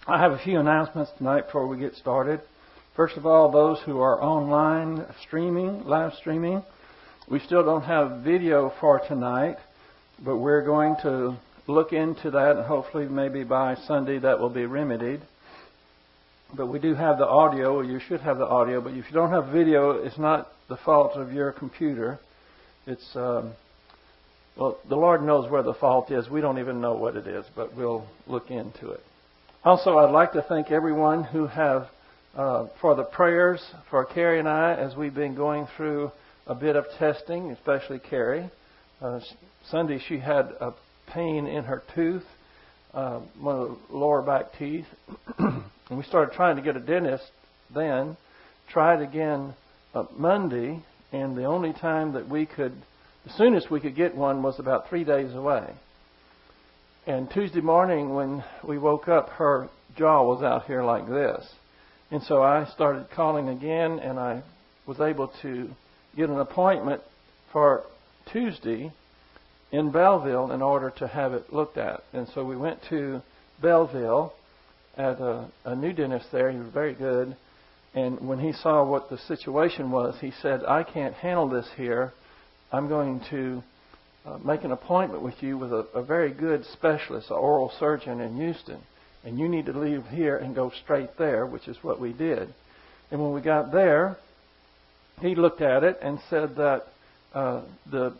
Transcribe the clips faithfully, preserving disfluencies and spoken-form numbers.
I have a few announcements tonight before we get started. First of all, those who are online streaming, live streaming, we still don't have video for tonight, but we're going to look into that, and hopefully maybe by Sunday that will be remedied. But we do have the audio, or you should have the audio, but if you don't have video, it's not the fault of your computer. It's, um, well, the Lord knows where the fault is. We don't even know what it is, but we'll look into it. Also, I'd like to thank everyone who have, uh, for the prayers for Carrie and I as we've been going through a bit of testing, especially Carrie. Uh, Sunday she had a pain in her tooth, uh, one of the lower back teeth. And we started trying to get a dentist then. Tried again uh, Monday, and the only time that we could, the soonest we could get one was about three days away. And Tuesday morning when we woke up, her jaw was out here like this. And so I started calling again, and I was able to get an appointment for Tuesday in Belleville in order to have it looked at. And so we went to Belleville at a, a new dentist there. He was very good. And when he saw what the situation was, he said, I can't handle this here. I'm going to uh, make an appointment with you with a, a very good specialist, an oral surgeon in Houston. And you need to leave here and go straight there, which is what we did. And when we got there, he looked at it and said that uh, the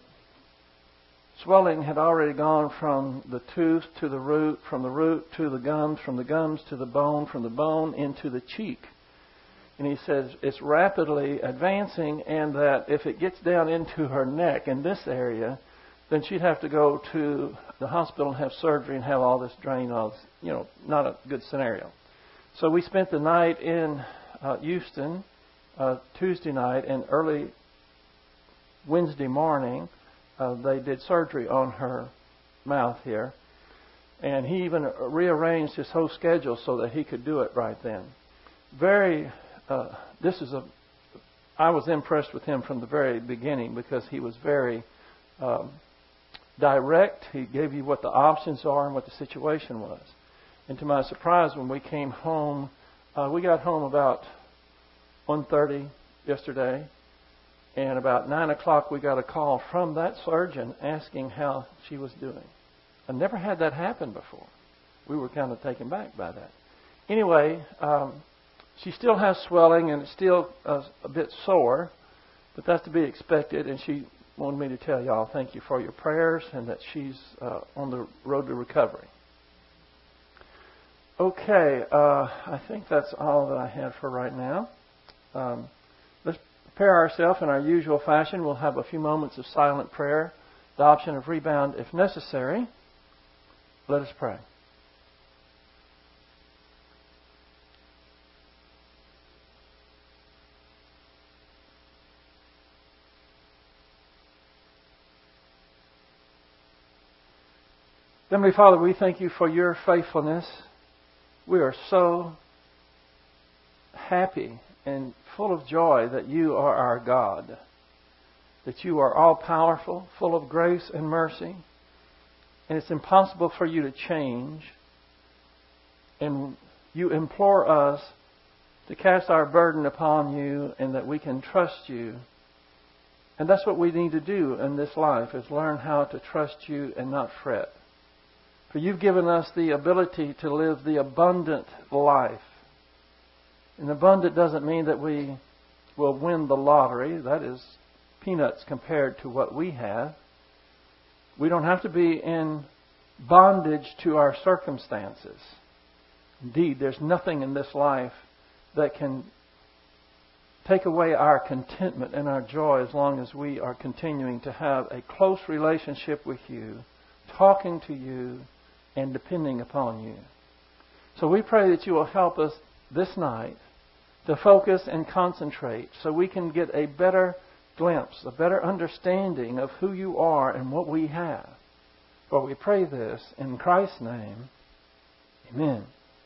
swelling had already gone from the tooth to the root, from the root to the gums, from the gums to the bone, from the bone into the cheek. And he says it's rapidly advancing, and that if it gets down into her neck in this area, then she'd have to go to the hospital and have surgery and have all this drained off. You know, not a good scenario. So we spent the night in uh, Houston, uh, Tuesday night, and early Wednesday morning, Uh, they did surgery on her mouth here. And he even rearranged his whole schedule so that he could do it right then. Very, uh, this is a, I was impressed with him from the very beginning because he was very um, direct. He gave you what the options are and what the situation was. And to my surprise, when we came home, uh, we got home about one thirty yesterday. And about nine o'clock, we got a call from that surgeon asking how she was doing. I never had that happen before. We were kind of taken back by that. Anyway, um, she still has swelling, and it's still uh, a bit sore, but that's to be expected. And she wanted me to tell y'all thank you for your prayers and that she's uh, on the road to recovery. Okay, uh, I think that's all that I have for right now. Um, let's prepare ourselves in our usual fashion. We'll have a few moments of silent prayer, the option of rebound if necessary. Let us pray. Heavenly Father, we thank you for your faithfulness. We are so happy and full of joy that you are our God, that you are all-powerful, full of grace and mercy, and it's impossible for you to change. And you implore us to cast our burden upon you and that we can trust you. And that's what we need to do in this life, is learn how to trust you and not fret. For you've given us the ability to live the abundant life. And abundant doesn't mean that we will win the lottery. That is peanuts compared to what we have. We don't have to be in bondage to our circumstances. Indeed, there's nothing in this life that can take away our contentment and our joy as long as we are continuing to have a close relationship with you, talking to you, and depending upon you. So we pray that you will help us this night to focus and concentrate so we can get a better glimpse, a better understanding of who you are and what we have. For we pray this in Christ's name. Amen.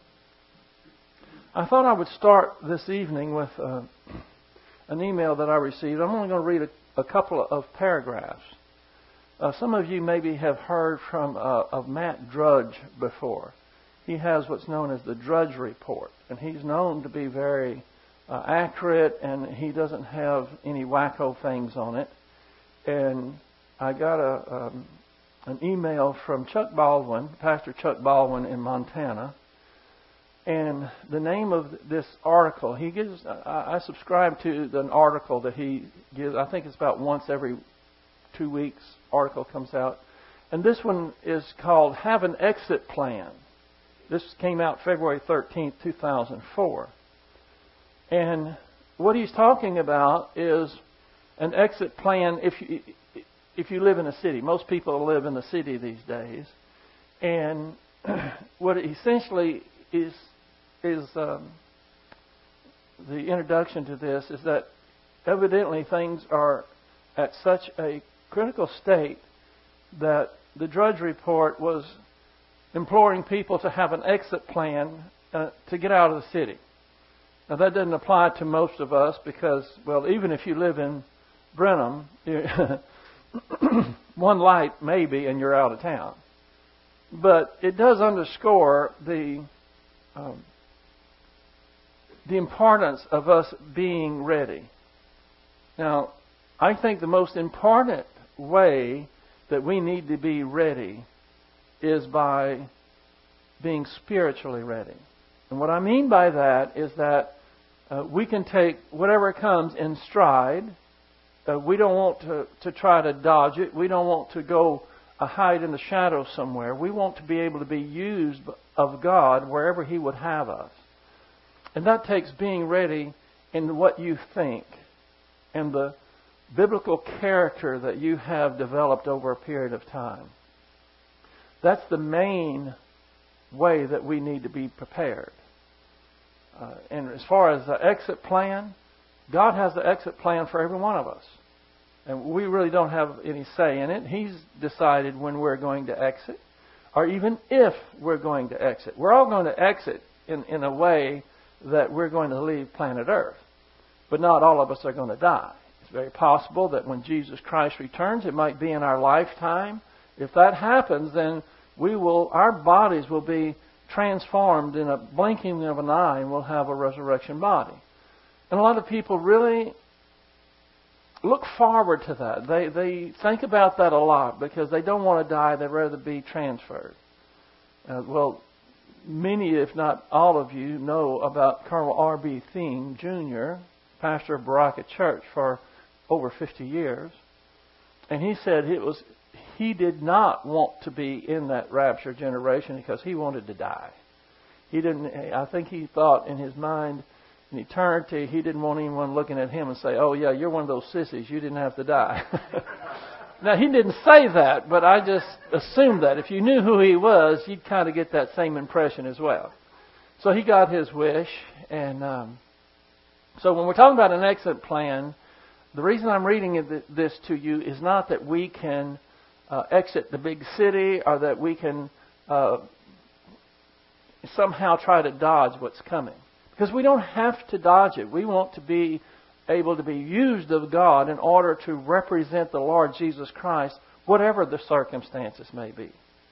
I thought I would start this evening with uh, an email that I received. I'm only going to read a, a couple of paragraphs. Uh, some of you maybe have heard from uh, of Matt Drudge before. he has what's known as the Drudge Report. And he's known to be very uh, accurate, and he doesn't have any wacko things on it. And I got a um, an email from Chuck Baldwin, Pastor Chuck Baldwin in Montana. And the name of this article, he gives, I, I subscribe to an article that he gives. I think it's about once every two weeks, article comes out. And this one is called Have an Exit Plan. This came out February thirteenth, two thousand four. And what he's talking about is an exit plan if you, if you live in a city. Most people live in the city these days. And what it essentially is, is um, the introduction to this is that evidently things are at such a critical state that the Drudge Report was imploring people to have an exit plan uh, to get out of the city. Now that doesn't apply to most of us because, well, even if you live in Brenham, one light maybe and you're out of town. But it does underscore the um, the importance of us being ready. Now, I think the most important way that we need to be ready is by being spiritually ready. And what I mean by that is that uh, we can take whatever comes in stride. Uh, we don't want to, to try to dodge it. We don't want to go uh, hide in the shadows somewhere. We want to be able to be used of God wherever He would have us. And that takes being ready in what you think and the biblical character that you have developed over a period of time. That's the main way that we need to be prepared. Uh, and as far as the exit plan, God has the exit plan for every one of us. And we really don't have any say in it. He's decided when we're going to exit, or even if we're going to exit. We're all going to exit in, in a way that we're going to leave planet Earth. But not all of us are going to die. It's very possible that when Jesus Christ returns, it might be in our lifetime. If that happens, then we will, our bodies will be transformed in a blinking of an eye, and we'll have a resurrection body. And a lot of people really look forward to that. They they think about that a lot because they don't want to die. They'd rather be transferred. Uh, well, many, if not all of you, know about Colonel R B Thiem, Junior, pastor of Baraka Church for over fifty years. And he said it was he did not want to be in that rapture generation because he wanted to die. He didn't. I think he thought in his mind, in eternity, he didn't want anyone looking at him and say, "Oh yeah, you're one of those sissies. You didn't have to die." Now he didn't say that, but I just assumed that if you knew who he was, you'd kind of get that same impression as well. So he got his wish, and um, so when we're talking about an exit plan, the reason I'm reading this to you is not that we can uh, exit the big city or that we can uh, somehow try to dodge what's coming. Because we don't have to dodge it. We want to be able to be used of God in order to represent the Lord Jesus Christ, whatever the circumstances may be.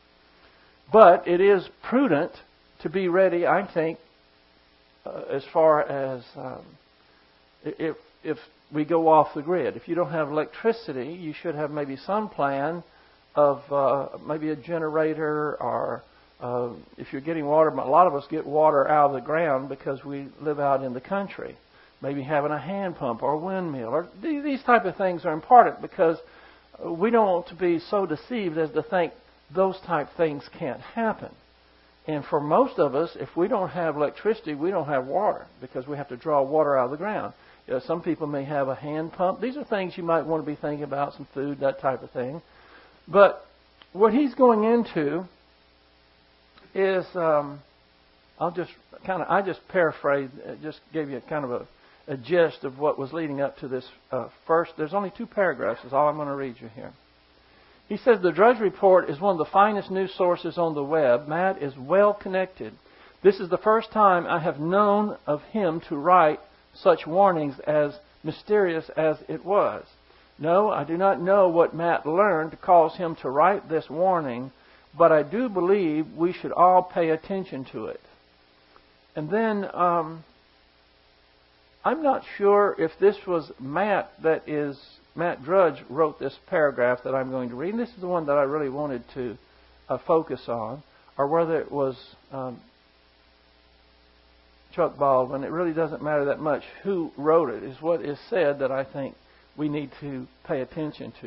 But it is prudent to be ready, I think, uh, as far as um, if if we go off the grid. If you don't have electricity, you should have maybe some plan of uh, maybe a generator, or uh, if you're getting water. A lot of us get water out of the ground because we live out in the country. Maybe having a hand pump or a windmill, or these type of things are important because we don't want to be so deceived as to think those type things can't happen. And for most of us, if we don't have electricity, we don't have water because we have to draw water out of the ground. You know, some people may have a hand pump. These are things you might want to be thinking about, some food, that type of thing. But what he's going into is, um, I'll just kind of, I just paraphrased, just gave you a kind of a, a gist of what was leading up to this uh, first. There's only two paragraphs, is all I'm going to read you here. He says, the Drudge Report is one of the finest news sources on the web. Matt is well connected. This is the first time I have known of him to write such warnings as mysterious as it was. No, I do not know what Matt learned to cause him to write this warning, but I do believe we should all pay attention to it. And then um, I'm not sure if this was Matt that is Matt Drudge wrote this paragraph that I'm going to read. And this is the one that I really wanted to uh, focus on, or whether it was um, Chuck Baldwin. It really doesn't matter that much who wrote it. It's what is said that I think we need to pay attention to.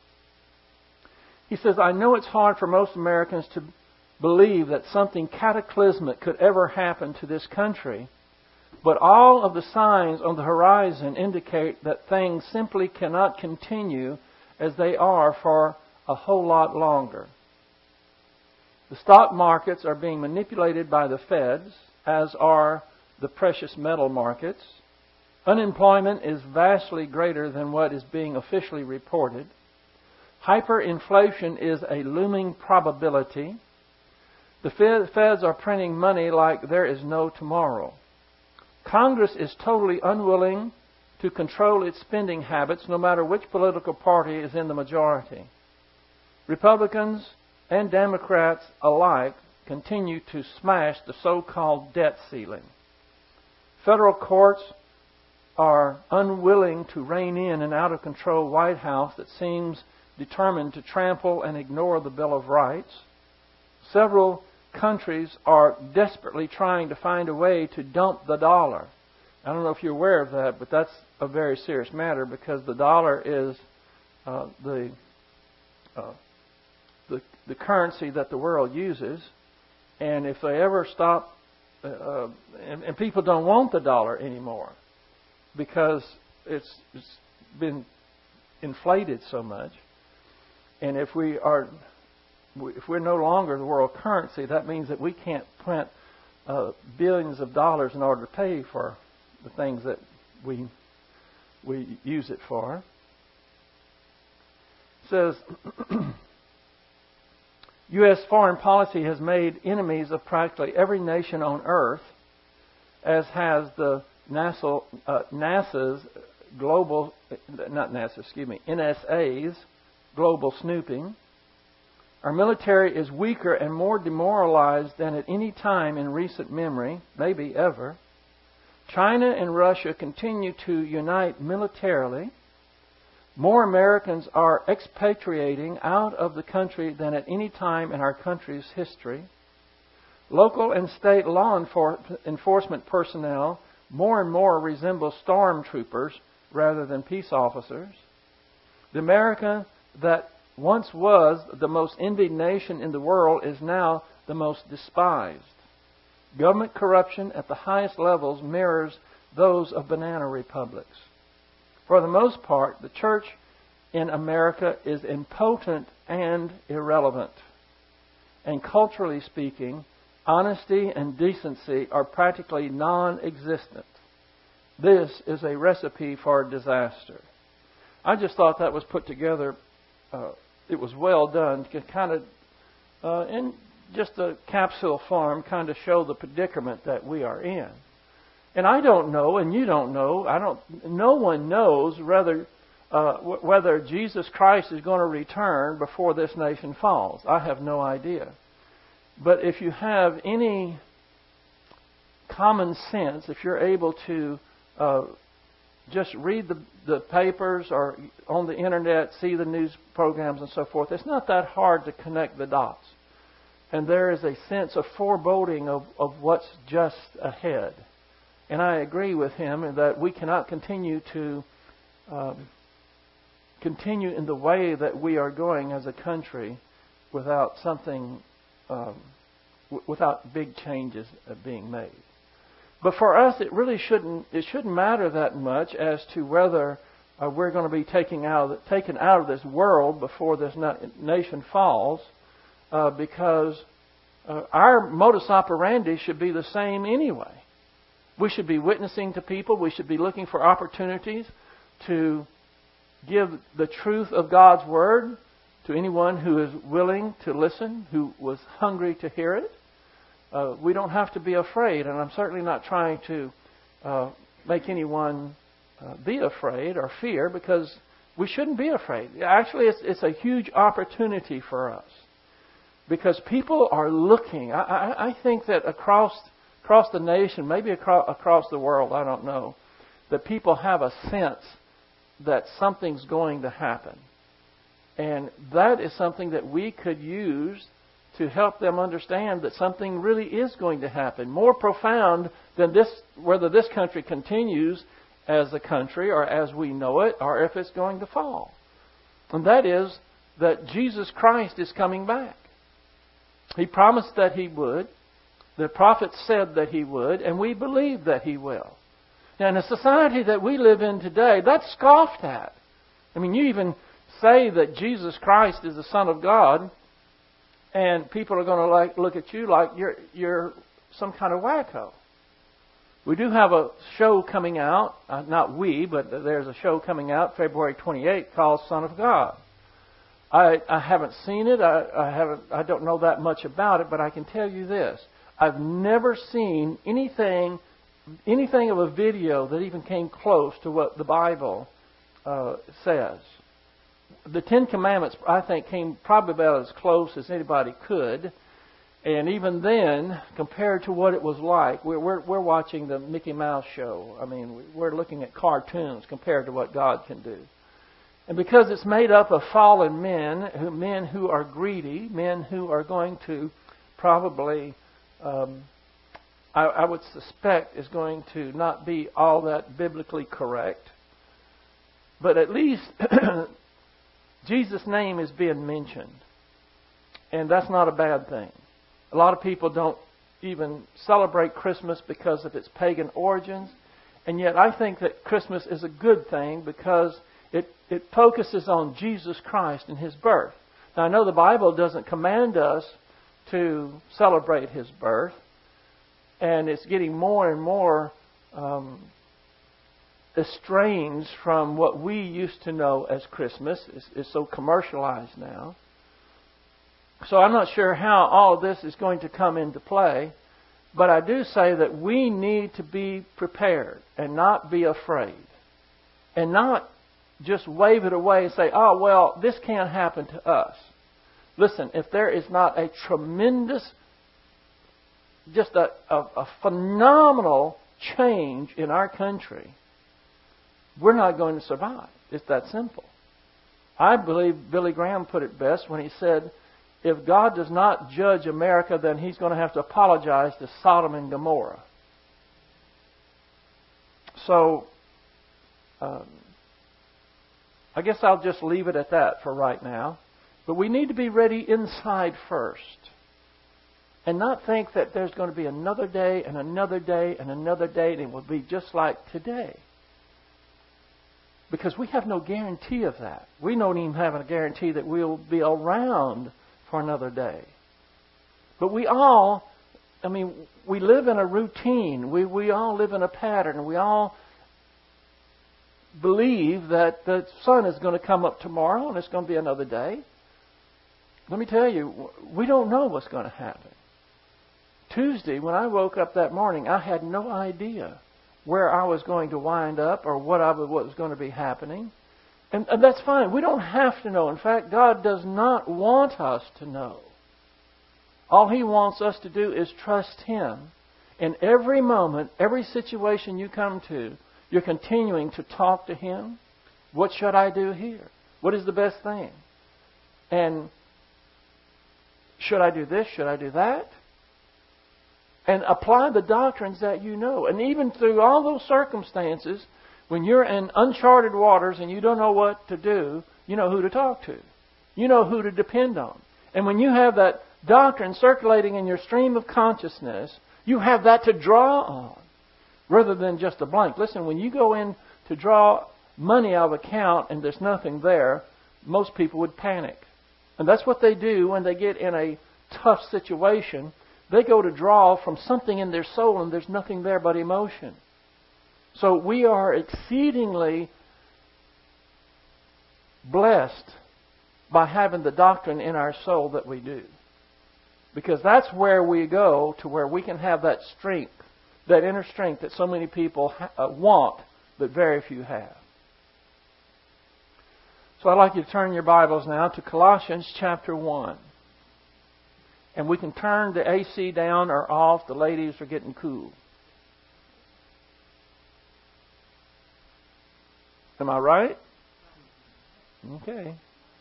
He says, I know it's hard for most Americans to believe that something cataclysmic could ever happen to this country, but all of the signs on the horizon indicate that things simply cannot continue as they are for a whole lot longer. The stock markets are being manipulated by the Feds, as are the precious metal markets. Unemployment is vastly greater than what is being officially reported. Hyperinflation is a looming probability. The Feds are printing money like there is no tomorrow. Congress is totally unwilling to control its spending habits, no matter which political party is in the majority. Republicans and Democrats alike continue to smash the so-called debt ceiling. Federal courts are unwilling to rein in an out-of-control White House that seems determined to trample and ignore the Bill of Rights. Several countries are desperately trying to find a way to dump the dollar. I don't know if you're aware of that, but that's a very serious matter, because the dollar is uh, the, uh, the the currency that the world uses, and if they ever stop, uh, uh, and, and people don't want the dollar anymore because it's, it's been inflated so much, and if we are If we're no longer the world currency, that means that we can't print uh, billions of dollars in order to pay for the things that we we use it for. It says, U S foreign policy has made enemies of practically every nation on earth, as has the NASA, uh, NASA's global, not NASA, excuse me, N S A's global snooping. Our military is weaker and more demoralized than at any time in recent memory, maybe ever. China and Russia continue to unite militarily. More Americans are expatriating out of the country than at any time in our country's history. Local and state law enforcement personnel more and more resemble stormtroopers rather than peace officers. The America that once was the most envied nation in the world is now the most despised. Government corruption at the highest levels mirrors those of banana republics. For the most part, the church in America is impotent and irrelevant. And culturally speaking, honesty and decency are practically non-existent. This is a recipe for disaster. I just thought that was put together. Uh, it was well done to kind of, uh, in just a capsule form, kind of show the predicament that we are in. And I don't know, and you don't know. I don't. No one knows whether uh, w- whether Jesus Christ is going to return before this nation falls. I have no idea. But if you have any common sense, if you're able to uh, just read the, the papers or on the internet, see the news programs and so forth, it's not that hard to connect the dots. And there is a sense of foreboding of, of what's just ahead. And I agree with him in that we cannot continue to um, continue in the way that we are going as a country without something, um, w- without big changes being made. But for us, it really shouldn't. It shouldn't matter that much as to whether uh, we're going to be taken out of the, taken out of this world before this na- nation falls, uh, because uh, our modus operandi should be the same anyway. We should be witnessing to people. We should be looking for opportunities to give the truth of God's Word to anyone who is willing to listen, who was hungry to hear it. Uh, we don't have to be afraid, and I'm certainly not trying to uh, make anyone uh, be afraid or fear, because we shouldn't be afraid. Actually, it's, it's a huge opportunity for us. because people are looking. I, I, I think that across across the nation, maybe across, across the world, I don't know, that people have a sense that something's going to happen. And that is something that we could use to help them understand that something really is going to happen. More profound than this, whether this country continues as a country or as we know it, or if it's going to fall. And that is that Jesus Christ is coming back. He promised that He would. The prophets said that He would, and we believe that He will. Now, in the society that we live in today, that's scoffed at. I mean, you even say that Jesus Christ is the Son of God, and people are going to like look at you like you're you're some kind of wacko. We do have a show coming out, uh, not we, but there's a show coming out February twenty-eighth called Son of God. I, I haven't seen it. I, I haven't. I don't know that much about it, but I can tell you this: I've never seen anything, anything of a video that even came close to what the Bible uh, says. The Ten Commandments, I think, came probably about as close as anybody could. And even then, compared to what it was like, we're, we're, we're watching the Mickey Mouse show. I mean, we're looking at cartoons compared to what God can do. And because it's made up of fallen men, who, men who are greedy, men who are going to probably, um, I, I would suspect, is going to not be all that biblically correct. But at least Jesus' name is being mentioned. And that's not a bad thing. A lot of people don't even celebrate Christmas because of its pagan origins. And yet I think that Christmas is a good thing because it, it focuses on Jesus Christ and His birth. Now, I know the Bible doesn't command us to celebrate His birth. And it's getting more and more um, estranged from what we used to know as Christmas. It's, it's so commercialized now. So I'm not sure how all of this is going to come into play. But I do say that we need to be prepared and not be afraid. And not just wave it away and say, oh, well, this can't happen to us. Listen, if there is not a tremendous, just a, a, a phenomenal change in our country, we're not going to survive. It's that simple. I believe Billy Graham put it best when he said, if God does not judge America, then He's going to have to apologize to Sodom and Gomorrah. So, um, I guess I'll just leave it at that for right now. But we need to be ready inside first. And not think that there's going to be another day and another day and another day and it will be just like today. Because we have no guarantee of that. We don't even have a guarantee that we'll be around for another day. But we all, I mean, we live in a routine. We, we all live in a pattern. We all believe that the sun is going to come up tomorrow and it's going to be another day. Let me tell you, we don't know what's going to happen. Tuesday, when I woke up that morning, I had no idea where I was going to wind up or what, I, what was going to be happening. And, and that's fine. We don't have to know. In fact, God does not want us to know. All He wants us to do is trust Him. In every moment, every situation you come to, you're continuing to talk to Him. What should I do here? What is the best thing? And should I do this? Should I do that? And apply the doctrines that you know. And even through all those circumstances, when you're in uncharted waters and you don't know what to do, you know who to talk to. You know who to depend on. And when you have that doctrine circulating in your stream of consciousness, you have that to draw on rather than just a blank. Listen, when you go in to draw money out of account and there's nothing there, most people would panic. And that's what they do when they get in a tough situation. They go to draw from something in their soul and there's nothing there but emotion. So we are exceedingly blessed by having the doctrine in our soul that we do. Because that's where we go to where we can have that strength, that inner strength that so many people want, but very few have. So I'd like you to turn your Bibles now to Colossians chapter one. and we can turn the A C down or off. The ladies are getting cool. Am I right? Okay.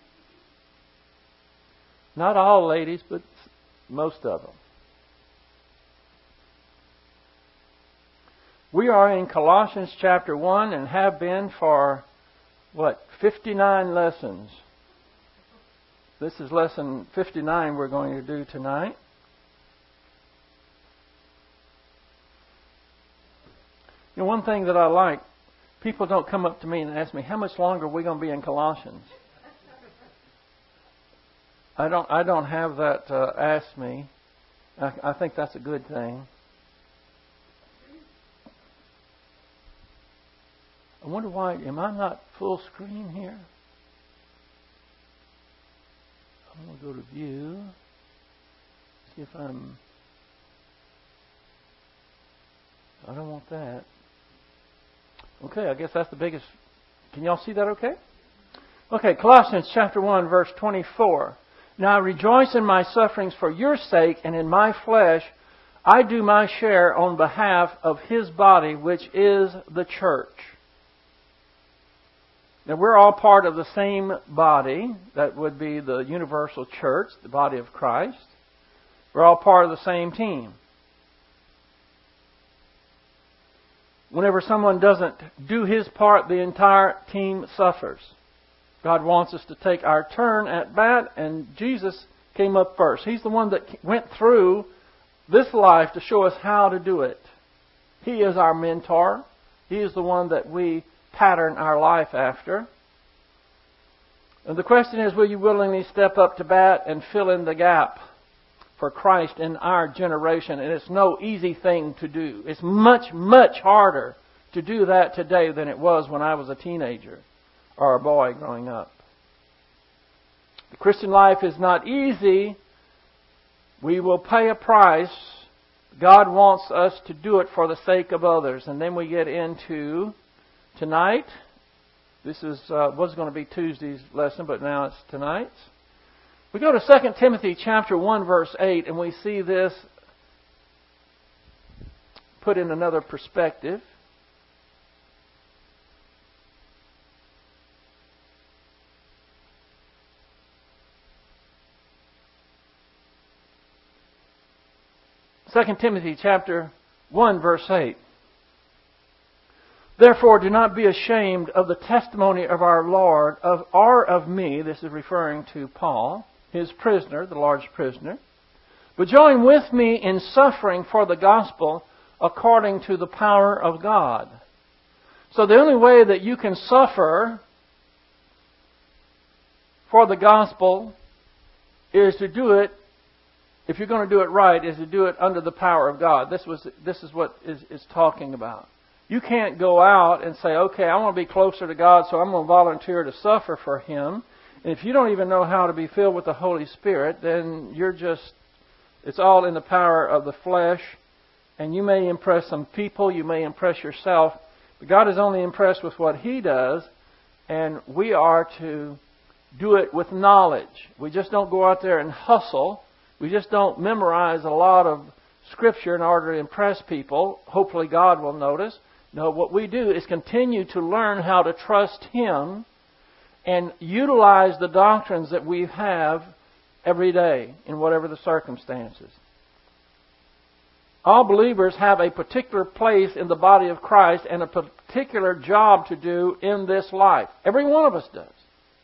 Not all ladies, but most of them. We are in Colossians chapter one and have been for, what, fifty-nine lessons. This is lesson fifty-nine we're going to do tonight. You know, one thing that I like, people don't come up to me and ask me, how much longer are we going to be in Colossians? I don't I don't have that uh, ask me. I, I think that's a good thing. I wonder why, am I not full screen here? I'm going to go to view. See if I'm... I don't want that. Okay, I guess that's the biggest... Can y'all see that okay? Okay, Colossians chapter one, verse twenty-four. Now I rejoice in my sufferings for your sake, and in my flesh I do my share on behalf of His body, which is the church. Now we're all part of the same body. That would be the universal church, the body of Christ. We're all part of the same team. Whenever someone doesn't do his part, the entire team suffers. God wants us to take our turn at bat, and Jesus came up first. He's the one that went through this life to show us how to do it. He is our mentor. He is the one that we pattern our life after. And the question is, will you willingly step up to bat and fill in the gap for Christ in our generation? And it's no easy thing to do. It's much, much harder to do that today than it was when I was a teenager or a boy growing up. The Christian life is not easy. We will pay a price. God wants us to do it for the sake of others. And then we get into tonight. This is uh, was going to be Tuesday's lesson, but now it's tonight's. We go to Second Timothy chapter one, verse eight, and we see this put in another perspective. Second Timothy chapter one, verse eight. Therefore, do not be ashamed of the testimony of our Lord, of or of me. This is referring to Paul, his prisoner, the Lord's prisoner. But join with me in suffering for the gospel according to the power of God. So the only way that you can suffer for the gospel is to do it, if you're going to do it right, is to do it under the power of God. This was this is what is, is talking about. You can't go out and say, okay, I want to be closer to God, so I'm going to volunteer to suffer for Him. And if you don't even know how to be filled with the Holy Spirit, then you're just, it's all in the power of the flesh. And you may impress some people, you may impress yourself, but God is only impressed with what He does, and we are to do it with knowledge. We just don't go out there and hustle. We just don't memorize a lot of Scripture in order to impress people. Hopefully God will notice. No, what we do is continue to learn how to trust Him and utilize the doctrines that we have every day in whatever the circumstances. All believers have a particular place in the body of Christ and a particular job to do in this life. Every one of us does.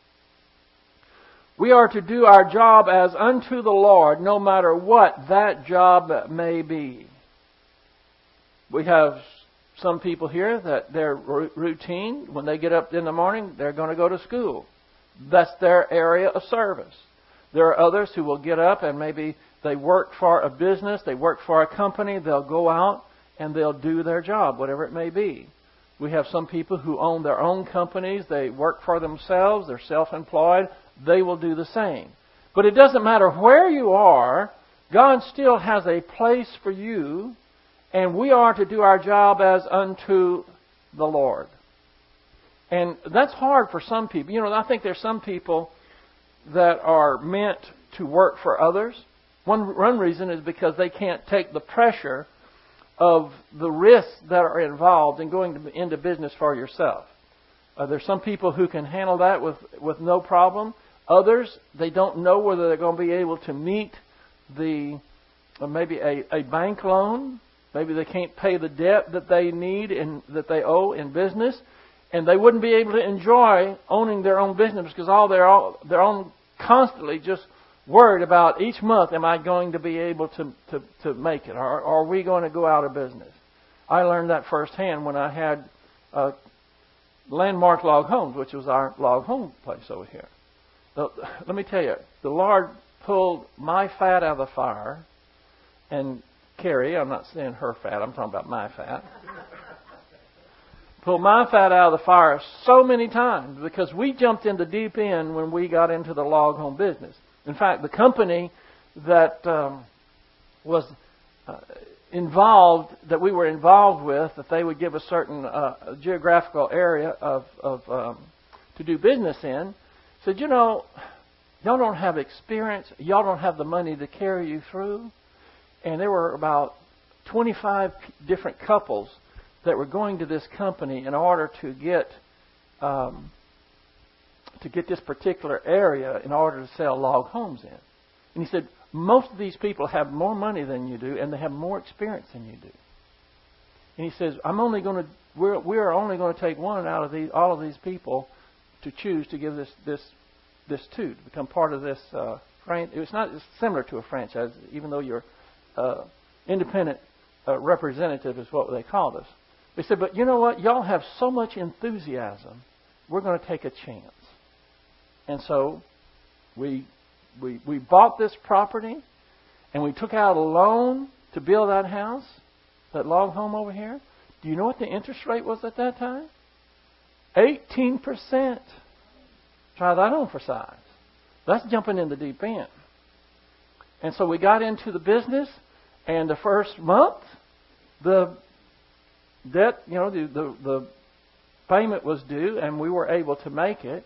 We are to do our job as unto the Lord, no matter what that job may be. We have some people here that their routine, when they get up in the morning, they're going to go to school. That's their area of service. There are others who will get up and maybe they work for a business, they work for a company, they'll go out and they'll do their job, whatever it may be. We have some people who own their own companies, they work for themselves, they're self-employed, they will do the same. But it doesn't matter where you are, God still has a place for you, and we are to do our job as unto the Lord. And that's hard for some people. You know, I think there's some people that are meant to work for others, One, one reason is because they can't take the pressure of the risks that are involved in going to, into business for yourself. Uh, there's some people who can handle that with, with no problem. Others, they don't know whether they're going to be able to meet the uh, maybe a, a bank loan. Maybe they can't pay the debt that they need and that they owe in business, and they wouldn't be able to enjoy owning their own business because all they're all they're on constantly just worried about each month. Am I going to be able to to, to make it, or, or are we going to go out of business? I learned that firsthand when I had uh, Landmark Log Homes, which was our log home place over here. The, let me tell you, the Lord pulled my fat out of the fire, and Carrie, I'm not saying her fat, I'm talking about my fat. Pulled my fat out of the fire so many times because we jumped in the deep end when we got into the log home business. In fact, the company that um, was uh, involved, that we were involved with, that they would give a certain uh, geographical area of, of um, to do business in, said, you know, y'all don't have experience, y'all don't have the money to carry you through. And there were about twenty-five different couples that were going to this company in order to get um, to get this particular area in order to sell log homes in. And he said, most of these people have more money than you do, and they have more experience than you do. And he says, I'm only going to we're we're only going to take one out of these all of these people to choose to give this this this to to become part of this. Uh, fran- it's not it's similar to a franchise, even though you're Uh, independent uh, representative is what they called us. They said, but you know what? Y'all have so much enthusiasm. We're going to take a chance. And so we, we, we bought this property, and we took out a loan to build that house, that log home over here. Do you know what the interest rate was at that time? eighteen percent. Try that on for size. That's jumping in the deep end. And so we got into the business. And the first month, the debt, you know, the, the the payment was due, and we were able to make it.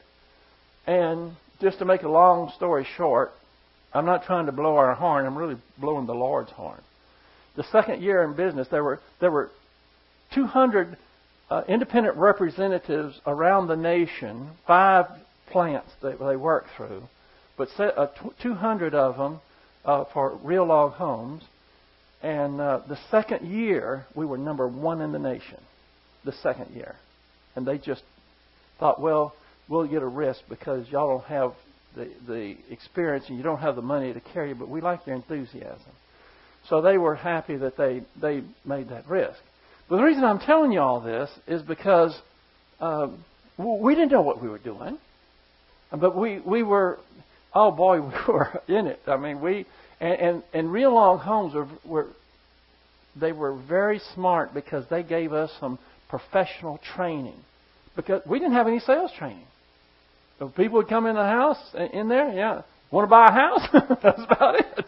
And just to make a long story short, I'm not trying to blow our horn. I'm really blowing the Lord's horn. The second year in business, there were there were two hundred uh, independent representatives around the nation, five plants that they worked through, but uh, two hundred of them uh, for real log homes. And uh, the second year, we were number one in the nation. The second year. And they just thought, well, we'll get a risk because y'all don't have the, the experience and you don't have the money to carry you, but we like your enthusiasm. So they were happy that they, they made that risk. But the reason I'm telling you all this is because um, we didn't know what we were doing. But we, we were, oh boy, we were in it. I mean, we... And, and, and Real Log Homes were, were they were very smart because they gave us some professional training. Because we didn't have any sales training. So people would come in the house, in there, yeah, want to buy a house? That's about it.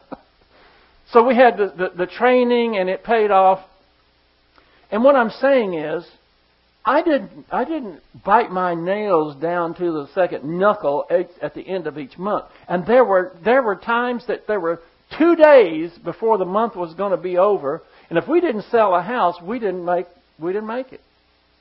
So we had the, the, the training, and it paid off. And what I'm saying is, I didn't I didn't bite my nails down to the second knuckle at the end of each month. And there were there were times that there were two days before the month was going to be over, and if we didn't sell a house, we didn't make we didn't make it.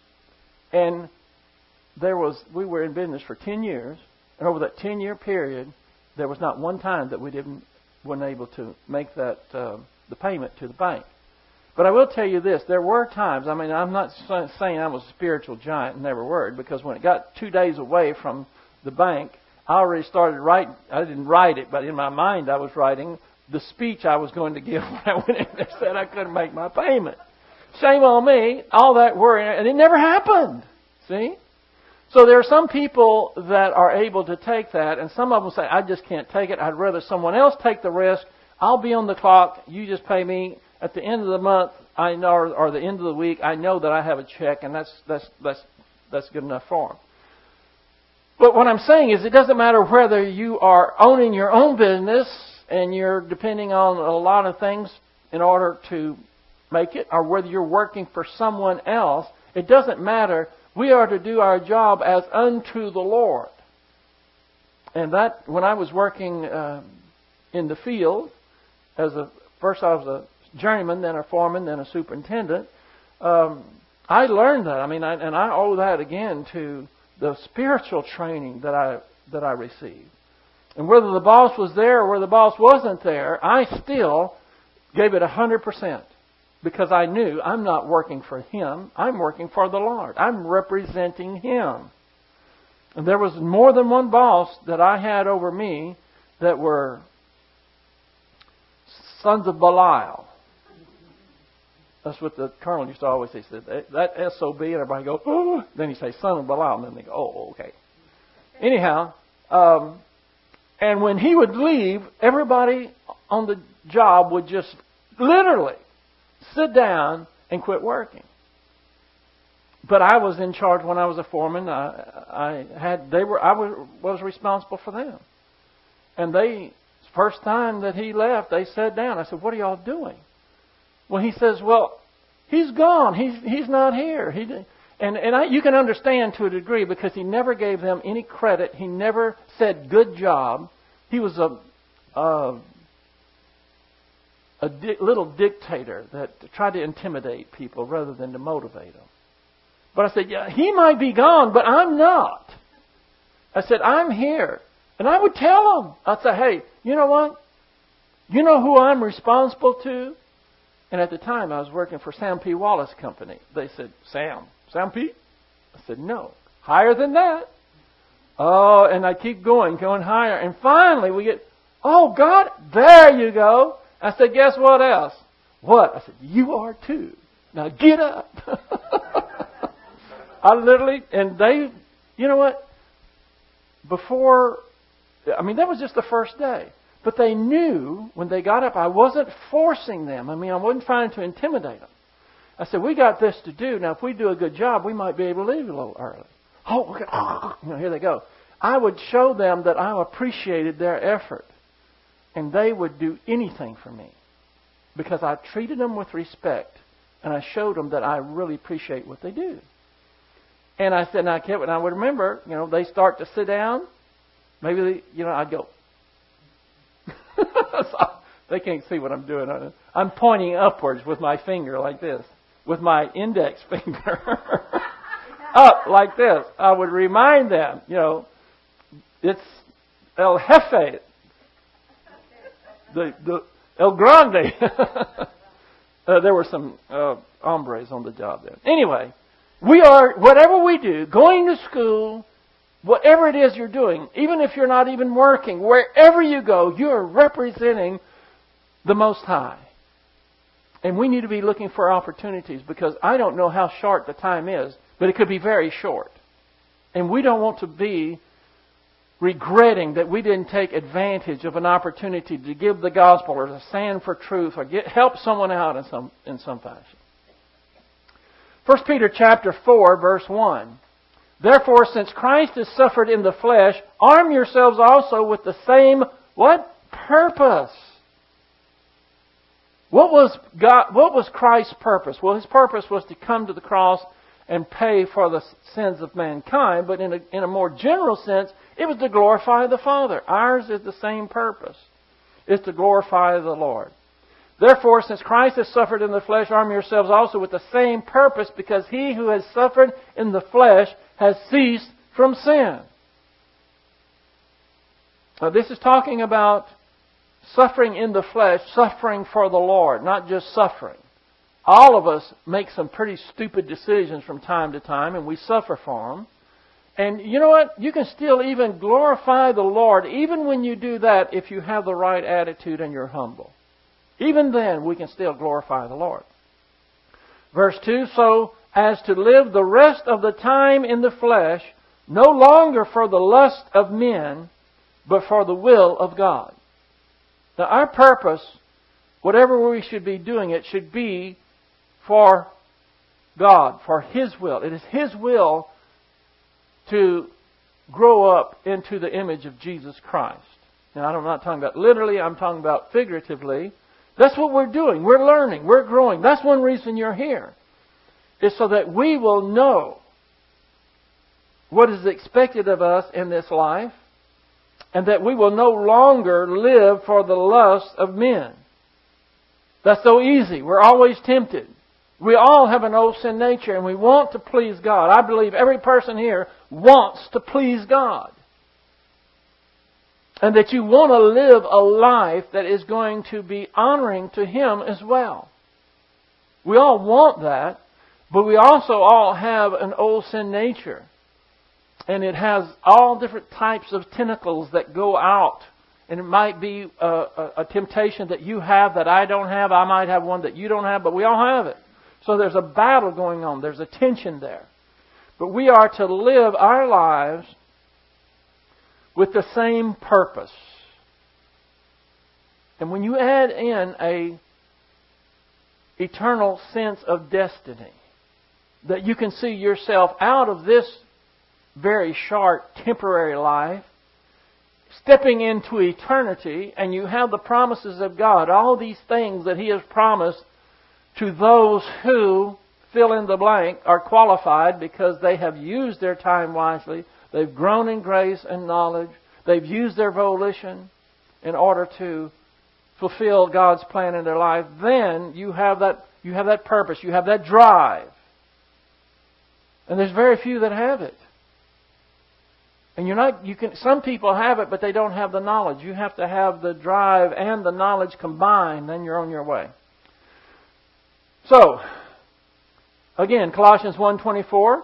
And there was we were in business for ten years, and over that ten year period, there was not one time that we didn't weren't able to make that uh, the payment to the bank. But I will tell you this, there were times, I mean, I'm not saying I was a spiritual giant and never worried, because when it got two days away from the bank, I already started writing, I didn't write it, but in my mind I was writing the speech I was going to give when I went in there and said I couldn't make my payment. Shame on me, all that worry, and it never happened, see? So there are some people that are able to take that, and some of them say, I just can't take it, I'd rather someone else take the risk, I'll be on the clock, you just pay me. At the end of the month, I know, or, or the end of the week, I know that I have a check, and that's that's that's that's good enough for them. But what I'm saying is, it doesn't matter whether you are owning your own business and you're depending on a lot of things in order to make it, or whether you're working for someone else. It doesn't matter. We are to do our job as unto the Lord. And that, when I was working uh, in the field, as a first I was a journeyman, then a foreman, then a superintendent. Um, I learned that. I mean, I, and I owe that again to the spiritual training that I that I received. And whether the boss was there or whether the boss wasn't there, I still gave it a hundred percent. Because I knew I'm not working for Him. I'm working for the Lord. I'm representing Him. And there was more than one boss that I had over me that were sons of Belial. That's what the colonel used to always say. He said, that S O B, and everybody go, oh. Then he say, son of Belial. And then they go, oh, okay. Anyhow, um, and when he would leave, everybody on the job would just literally sit down and quit working. But I was in charge when I was a foreman. I, I had they were I was, was responsible for them. And they first time that he left, they sat down. I said, "What are y'all doing?" Well, he says, "Well, he's gone. He's he's not here." He and and I, you can understand to a degree because he never gave them any credit. He never said "good job." He was a a, a di- little dictator that tried to intimidate people rather than to motivate them. But I said, "Yeah, he might be gone, but I'm not." I said, "I'm here." And I would tell them. I'd say, "Hey, you know what? You know who I'm responsible to?" And at the time, I was working for Sam P. Wallace Company. They said, "Sam, Sam P?" I said, "No, higher than that." Oh, and I keep going, going higher. And finally, we get, "Oh, God, there you go." I said, "Guess what else?" "What?" I said, "You are too. Now get up." I literally, and they, you know what? Before, I mean, that was just the first day. But they knew when they got up, I wasn't forcing them. I mean, I wasn't trying to intimidate them. I said, "We got this to do. Now, if we do a good job, we might be able to leave a little early." Oh, okay. You know, here they go. I would show them that I appreciated their effort. And they would do anything for me. Because I treated them with respect. And I showed them that I really appreciate what they do. And I said, and I kept, and I would remember, you know, they start to sit down. Maybe, they, you know, I'd go. So, they can't see what I'm doing. I'm pointing upwards with my finger like this. With my index finger. Up like this. I would remind them, you know, it's El Jefe. The, the El Grande. uh, there were some uh, hombres on the job there. Anyway, we are, whatever we do, going to school, whatever it is you're doing, even if you're not even working, wherever you go, you're representing the Most High. And we need to be looking for opportunities because I don't know how short the time is, but it could be very short. And we don't want to be regretting that we didn't take advantage of an opportunity to give the gospel or to stand for truth or get, help someone out in some in some fashion. First Peter chapter four, verse one. "Therefore, since Christ has suffered in the flesh, arm yourselves also with the same," what? "Purpose." What was God, what was Christ's purpose? Well, His purpose was to come to the cross and pay for the sins of mankind. But in a, in a more general sense, it was to glorify the Father. Ours is the same purpose. It's to glorify the Lord. "Therefore, since Christ has suffered in the flesh, arm yourselves also with the same purpose, because He who has suffered in the flesh has ceased from sin." Now, this is talking about suffering in the flesh, suffering for the Lord, not just suffering. All of us make some pretty stupid decisions from time to time, and we suffer for them. And you know what? You can still even glorify the Lord, even when you do that, if you have the right attitude and you're humble. Even then, we can still glorify the Lord. Verse two, "So as to live the rest of the time in the flesh, no longer for the lust of men, but for the will of God." Now, our purpose, whatever we should be doing, it should be for God, for His will. It is His will to grow up into the image of Jesus Christ. Now, I'm not talking about literally, I'm talking about figuratively. That's what we're doing. We're learning. We're growing. That's one reason you're here. Is so that we will know what is expected of us in this life, and that we will no longer live for the lust of men. That's so easy. We're always tempted. We all have an old sin nature and we want to please God. I believe every person here wants to please God. And that you want to live a life that is going to be honoring to Him as well. We all want that, but we also all have an old sin nature. And it has all different types of tentacles that go out. And it might be a, a, a temptation that you have that I don't have. I might have one that you don't have, but we all have it. So there's a battle going on. There's a tension there. But we are to live our lives with the same purpose. And when you add in a eternal sense of destiny, that you can see yourself out of this very short temporary life, stepping into eternity, and you have the promises of God, all these things that He has promised to those who, fill in the blank, are qualified because they have used their time wisely, they've grown in grace and knowledge, they've used their volition in order to fulfill God's plan in their life, then you have that, you have that purpose, you have that drive. And there's very few that have it. And you're not, you can, some people have it, but they don't have the knowledge. You have to have the drive and the knowledge combined, then you're on your way. So, again, Colossians one twenty-four.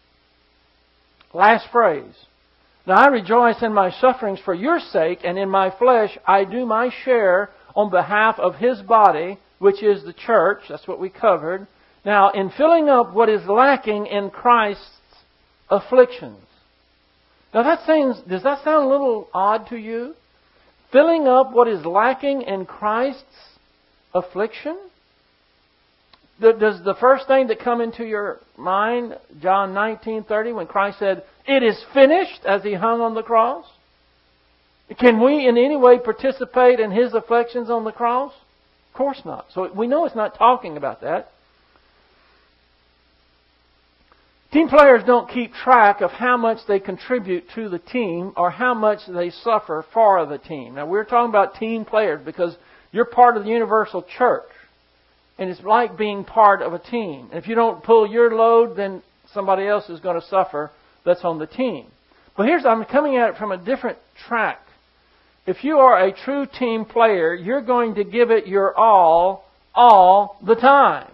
Last phrase. Now I rejoice in my sufferings for your sake, and in my flesh I do my share on behalf of His body, which is the church. That's what we covered. Now, in filling up what is lacking in Christ's afflictions. Now that seems, does that sound a little odd to you? Filling up what is lacking in Christ's affliction? Does the first thing that come into your mind, John nineteen thirty, when Christ said, "It is finished," as He hung on the cross? Can we in any way participate in His afflictions on the cross? Of course not. So we know it's not talking about that. Team players don't keep track of how much they contribute to the team or how much they suffer for the team. Now we're talking about team players because you're part of the universal church. And it's like being part of a team. If you don't pull your load, then somebody else is going to suffer that's on the team. But here's, I'm coming at it from a different track. If you are a true team player, you're going to give it your all, all the time.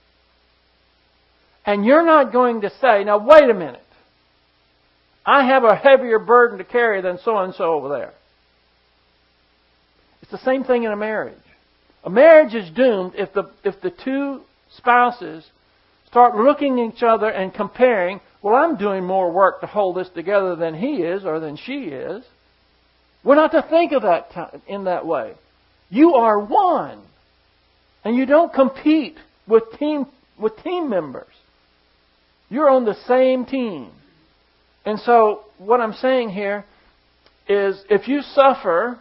And you're not going to say, now wait a minute, I have a heavier burden to carry than so-and-so over there. It's the same thing in a marriage. A marriage is doomed if the if the two spouses start looking at each other and comparing, well, I'm doing more work to hold this together than he is or than she is. We're not to think of that t- in that way. You are one. And you don't compete with team with team members. You're on the same team. And so what I'm saying here is if you suffer,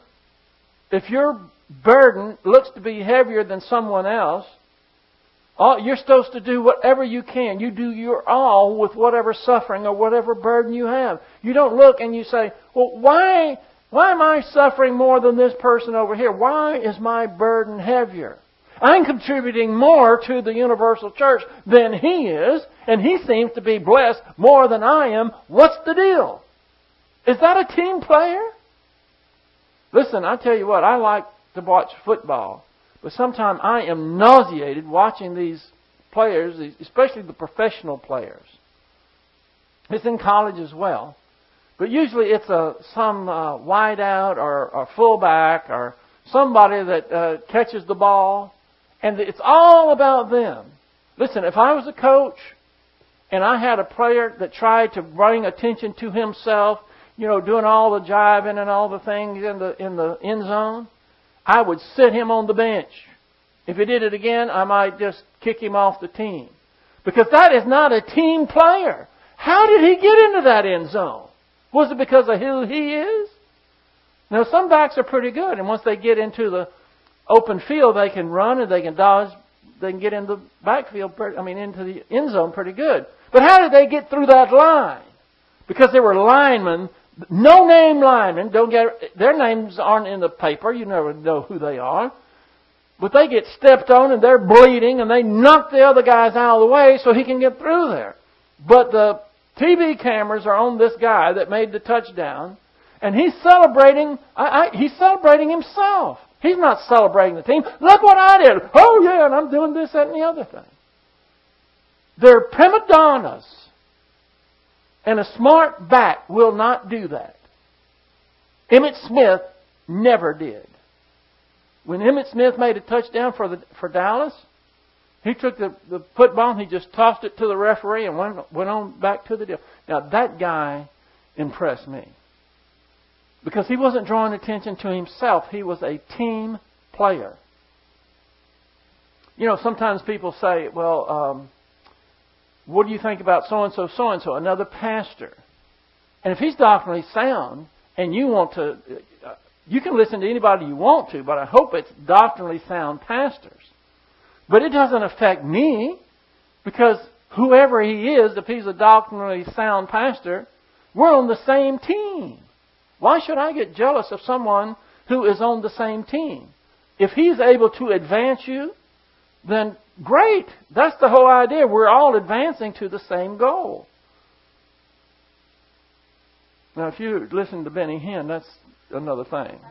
if your burden looks to be heavier than someone else, all, you're supposed to do whatever you can. You do your all with whatever suffering or whatever burden you have. You don't look and you say, well, why, why am I suffering more than this person over here? Why is my burden heavier? I'm contributing more to the universal church than he is, and he seems to be blessed more than I am. What's the deal? Is that a team player? Listen, I tell you what, I like to watch football, but sometimes I am nauseated watching these players, especially the professional players. It's in college as well, but usually it's a some uh, wideout or, or fullback or somebody that uh, catches the ball, and it's all about them. Listen, if I was a coach and I had a player that tried to bring attention to himself, you know, doing all the jiving and all the things in the in the end zone, I would sit him on the bench. If he did it again, I might just kick him off the team. Because that is not a team player. How did he get into that end zone? Was it because of who he is? Now, some backs are pretty good, and once they get into the open field, they can run and they can dodge. They can get in the backfield, I mean, into the end zone pretty good. But how did they get through that line? Because they were linemen, no-name linemen. Don't get their names aren't in the paper. You never know who they are. But they get stepped on and they're bleeding and they knock the other guys out of the way so he can get through there. But the T V cameras are on this guy that made the touchdown, and he's celebrating. I, I, he's celebrating himself. He's not celebrating the team. Look what I did. Oh yeah, and I'm doing this, that, and the other thing. They're prima donnas, and a smart back will not do that. Emmitt Smith never did. When Emmitt Smith made a touchdown for the for Dallas, he took the, the football and he just tossed it to the referee and went, went on back to the deal. Now, that guy impressed me. Because he wasn't drawing attention to himself. He was a team player. You know, sometimes people say, well, um, what do you think about so-and-so, so-and-so, another pastor? And if he's doctrinally sound and you want to, uh, you can listen to anybody you want to, but I hope it's doctrinally sound pastors. But it doesn't affect me, because whoever he is, if he's a doctrinally sound pastor, we're on the same team. Why should I get jealous of someone who is on the same team? If he's able to advance you, then great. That's the whole idea. We're all advancing to the same goal. Now, if you listen to Benny Hinn, that's another thing.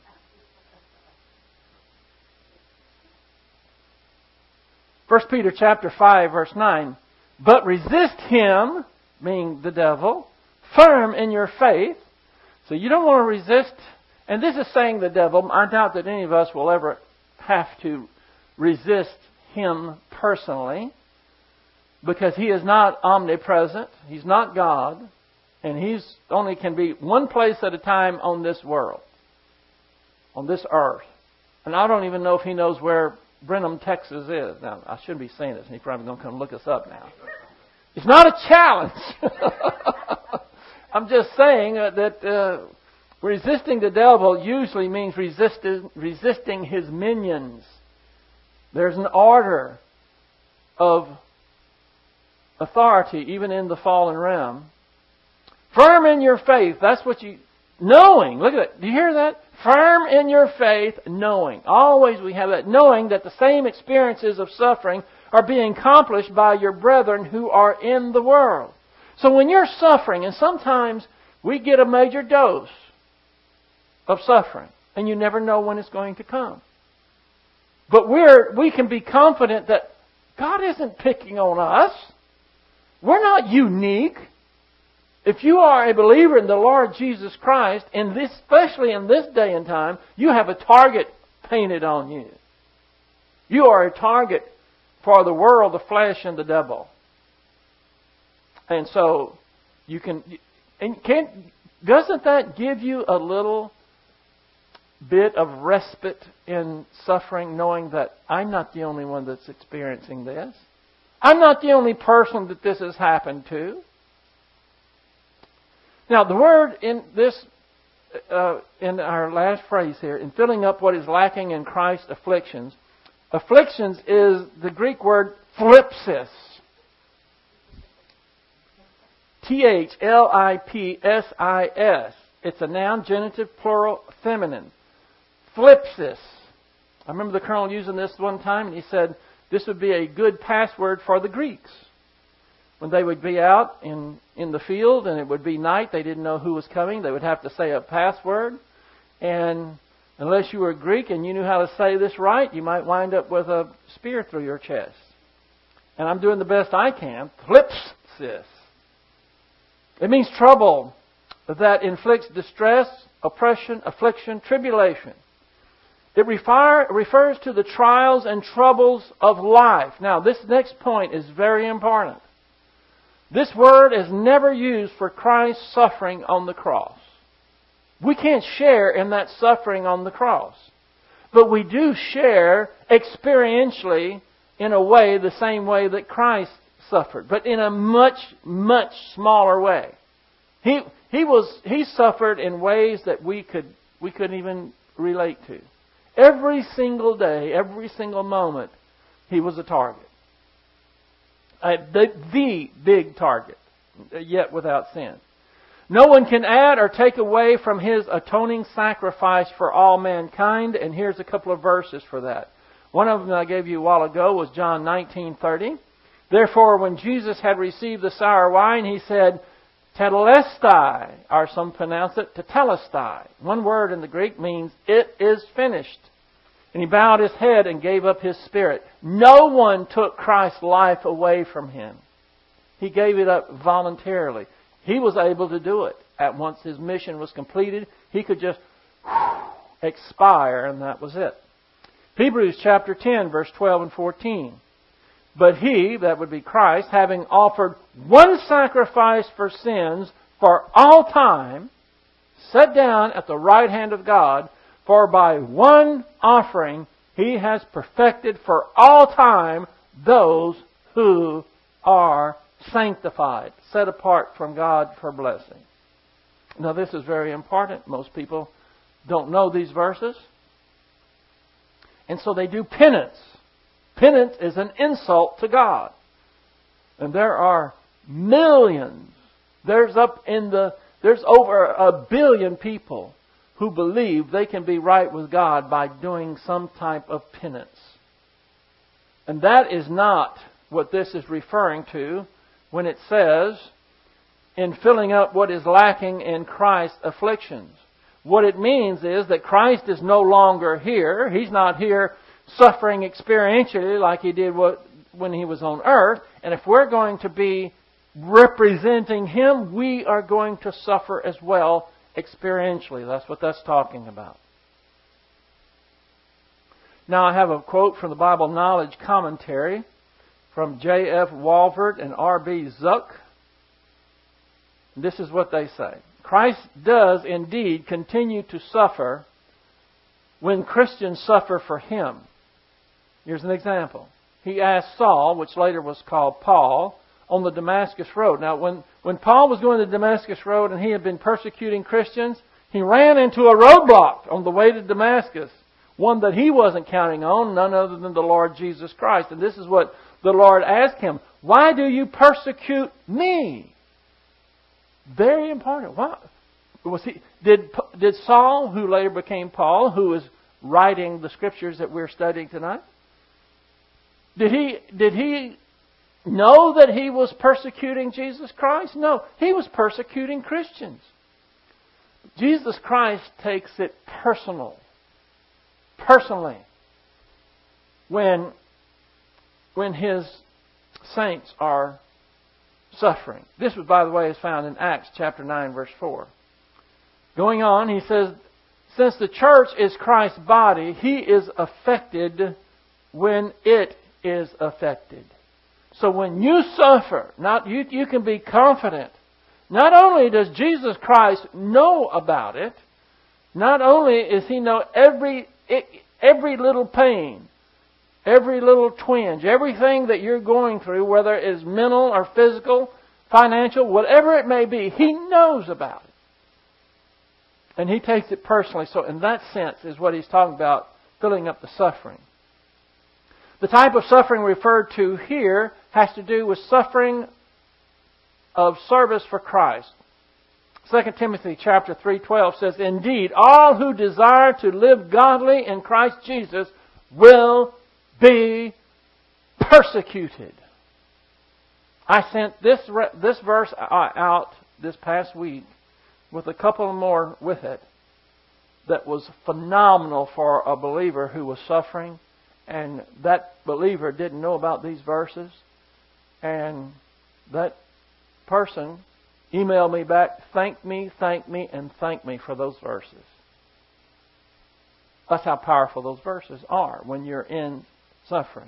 First Peter chapter five, verse nine. But resist him, meaning the devil, firm in your faith. So you don't want to resist. And this is saying the devil. I doubt that any of us will ever have to resist him personally, because he is not omnipresent. He's not God. And he's only can be one place at a time on this world, on this earth. And I don't even know if he knows where Brenham, Texas is. Now, I shouldn't be saying this. He's probably going to come look us up now. It's not a challenge. I'm just saying that uh, resisting the devil usually means resisting, resisting his minions. There's an order of authority even in the fallen realm. Firm in your faith. That's what you... Knowing. Look at that. Do you hear that? Firm in your faith, knowing. Always we have that. Knowing that the same experiences of suffering are being accomplished by your brethren who are in the world. So when you're suffering, and sometimes we get a major dose of suffering, and you never know when it's going to come. But we're we can be confident that God isn't picking on us. We're not unique. If you are a believer in the Lord Jesus Christ, in this, especially in this day and time, you have a target painted on you. You are a target for the world, the flesh, and the devil. And so you can, and can doesn't that give you a little bit of respite in suffering, knowing that I'm not the only one that's experiencing this? I'm not the only person that this has happened to. Now, the word in this, uh, in our last phrase here, in filling up what is lacking in Christ's afflictions, afflictions is the Greek word thlipsis. T H L I P S I S. It's a noun, genitive, plural, feminine. Thlipsis. I remember the colonel using this one time, and he said this would be a good password for the Greeks. When they would be out in, in the field and it would be night, they didn't know who was coming. They would have to say a password. And unless you were Greek and you knew how to say this right, you might wind up with a spear through your chest. And I'm doing the best I can. Thlipsis. It means trouble that inflicts distress, oppression, affliction, tribulation. It refer, refers to the trials and troubles of life. Now, this next point is very important. This word is never used for Christ's suffering on the cross. We can't share in that suffering on the cross. But we do share experientially in a way, the same way that Christ suffered. But in a much, much smaller way. He he was he suffered in ways that we could we couldn't even relate to. Every single day, every single moment, He was a target. Uh, the, the big target, yet without sin. No one can add or take away from His atoning sacrifice for all mankind. And here's a couple of verses for that. One of them that I gave you a while ago was John nineteen thirty. Therefore, when Jesus had received the sour wine, He said, Tetelestai, or some pronounce it Tetelestai. One word in the Greek means, it is finished. And He bowed His head and gave up His spirit. No one took Christ's life away from Him. He gave it up voluntarily. He was able to do it. At once His mission was completed, He could just expire, and that was it. Hebrews chapter ten, verse twelve and fourteen. But He, that would be Christ, having offered one sacrifice for sins for all time, sat down at the right hand of God, for by one offering He has perfected for all time those who are sanctified, set apart from God for blessing. Now this is very important. Most people don't know these verses. And so they do penance. Penance is an insult to God. And there are millions. There's up in the, there's over a billion people who believe they can be right with God by doing some type of penance. And that is not what this is referring to when it says, in filling up what is lacking in Christ's afflictions. What it means is that Christ is no longer here. He's not here suffering experientially like He did what, when He was on earth. And if we're going to be representing Him, we are going to suffer as well experientially. That's what that's talking about. Now I have a quote from the Bible Knowledge Commentary from J F Walvoord and R B Zuck. This is what they say. Christ does indeed continue to suffer when Christians suffer for Him. Here's an example. He asked Saul, which later was called Paul, on the Damascus Road. Now, when, when Paul was going to the Damascus Road and he had been persecuting Christians, he ran into a roadblock on the way to Damascus. One that he wasn't counting on, none other than the Lord Jesus Christ. And this is what the Lord asked him. Why do you persecute me? Very important. Why? Was he, did, did Saul, who later became Paul, who is writing the scriptures that we're studying tonight, did he, did he know that he was persecuting Jesus Christ? No, he was persecuting Christians. Jesus Christ takes it personal. Personally. When, when His saints are suffering. This, was, by the way, is found in Acts chapter nine, verse four. Going on, he says, since the church is Christ's body, He is affected when it is affected. So when you suffer, not you, you can be confident. Not only does Jesus Christ know about it, not only is He know every every little pain, every little twinge, everything that you're going through, whether it is mental or physical, financial, whatever it may be, He knows about it. And He takes it personally. So in that sense is what He's talking about, filling up the suffering. The type of suffering referred to here has to do with suffering of service for Christ. Second Timothy chapter three twelve says, indeed, all who desire to live godly in Christ Jesus will be persecuted. I sent this this verse out this past week with a couple more with it that was phenomenal for a believer who was suffering, and that believer didn't know about these verses, and that person emailed me back, thank me, thank me, and thank me for those verses. That's how powerful those verses are when you're in suffering.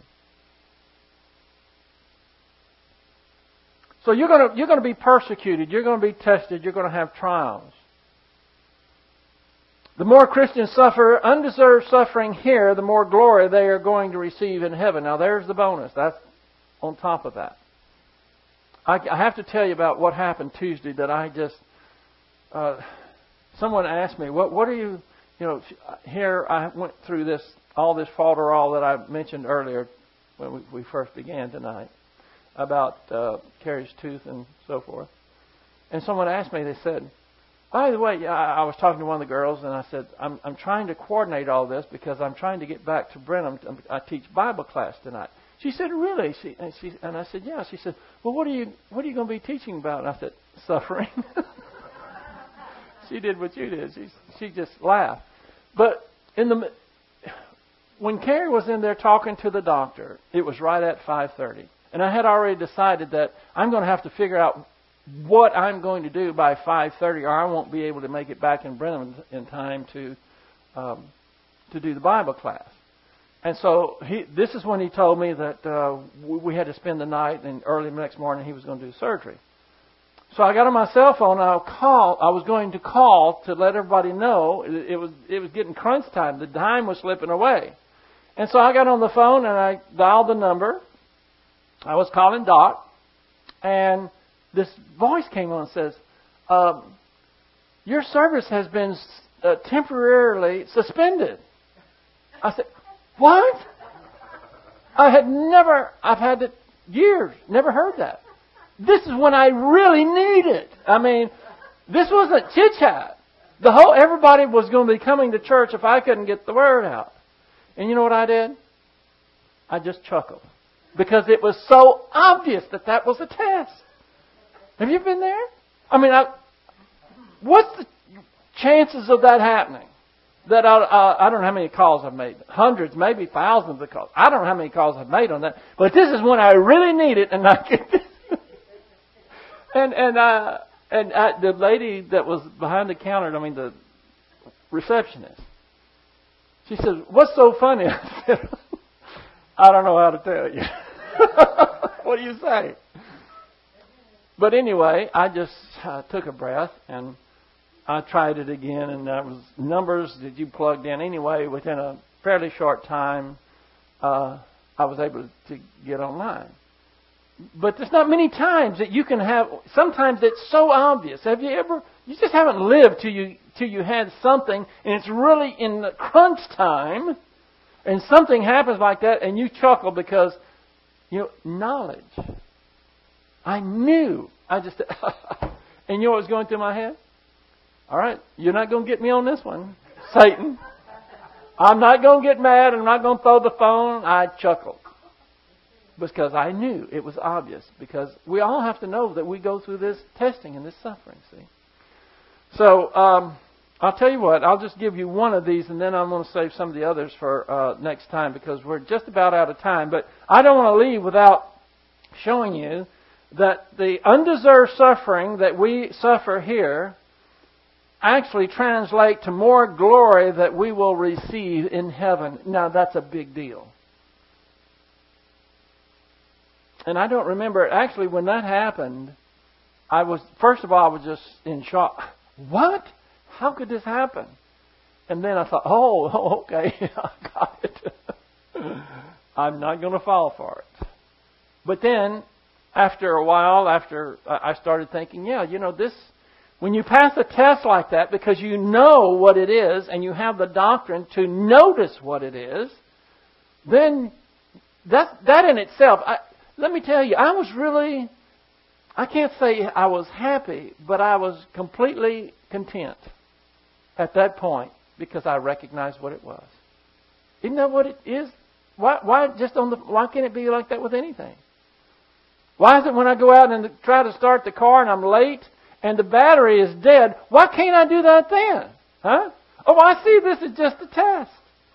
So you're going to, you're going to be persecuted. You're going to be tested. You're going to have trials. The more Christians suffer undeserved suffering here, the more glory they are going to receive in heaven. Now there's the bonus. That's on top of that. I, I have to tell you about what happened Tuesday that I just... Uh, someone asked me, what, what are you... You know, here I went through this, all this falderall that I mentioned earlier when we, we first began tonight about uh, Carrie's tooth and so forth. And someone asked me, they said, By the way, I, I was talking to one of the girls, and I said, I'm, I'm trying to coordinate all this because I'm trying to get back to Brenham. I teach Bible class tonight. She said, really? She, and, she, and I said, yeah. She said, well, what are you what are you going to be teaching about? And I said, suffering. She did what you did. She, she just laughed. But in the when Carrie was in there talking to the doctor, it was right at five thirty. And I had already decided that I'm going to have to figure out what I'm going to do by five thirty, or I won't be able to make it back in Brenham in time to um, to do the Bible class. And so he, this is when he told me that uh, we had to spend the night, and early the next morning he was going to do surgery. So I got on my cell phone, and I call. I was going to call to let everybody know it, it was it was getting crunch time. The time was slipping away. And so I got on the phone, and I dialed the number. I was calling Doc, and this voice came on and says, um, your service has been uh, temporarily suspended. I said, what? I had never, I've had it years, never heard that. This is when I really need it. I mean, this wasn't chit-chat. The whole, everybody was going to be coming to church if I couldn't get the word out. And you know what I did? I just chuckled. Because it was so obvious that that was a test. Have you been there? I mean, I, what's the chances of that happening? That I, uh, I don't know how many calls I've made. Hundreds, maybe thousands of calls. I don't know how many calls I've made on that. But this is when I really need it, and I get this. and and uh, and uh, the lady that was behind the counter, I mean the receptionist, she says, "What's so funny?" I said, "I don't know how to tell you." What do you say? But anyway, I just uh, took a breath and I tried it again, and that was numbers that you plugged in. Anyway, within a fairly short time, uh, I was able to get online. But there's not many times that you can have. Sometimes it's so obvious. Have you ever? You just haven't lived till you till you had something, and it's really in the crunch time, and something happens like that, and you chuckle because you know knowledge. I knew. I just and you know what was going through my head? All right, you're not going to get me on this one, Satan. I'm not going to get mad. I'm not going to throw the phone. I chuckled. Because I knew it was obvious. Because we all have to know that we go through this testing and this suffering, see. So, um, I'll tell you what. I'll just give you one of these, and then I'm going to save some of the others for uh, next time, because we're just about out of time. But I don't want to leave without showing you that the undeserved suffering that we suffer here actually translate to more glory that we will receive in heaven. Now, that's a big deal. And I don't remember, actually, when that happened, I was, first of all, I was just in shock. What? How could this happen? And then I thought, oh, okay, I got it. I'm not going to fall for it. But then, after a while, after I started thinking, yeah, you know, this, when you pass a test like that, because you know what it is, and you have the doctrine to notice what it is, then that, that in itself, I, let me tell you, I was really, I can't say I was happy, but I was completely content at that point because I recognized what it was. Isn't that what it is? Why, why just on the? Why can't it be like that with anything? Why is it when I go out and try to start the car and I'm late and the battery is dead? Why can't I do that then? Huh? Oh, I see. This is just a test.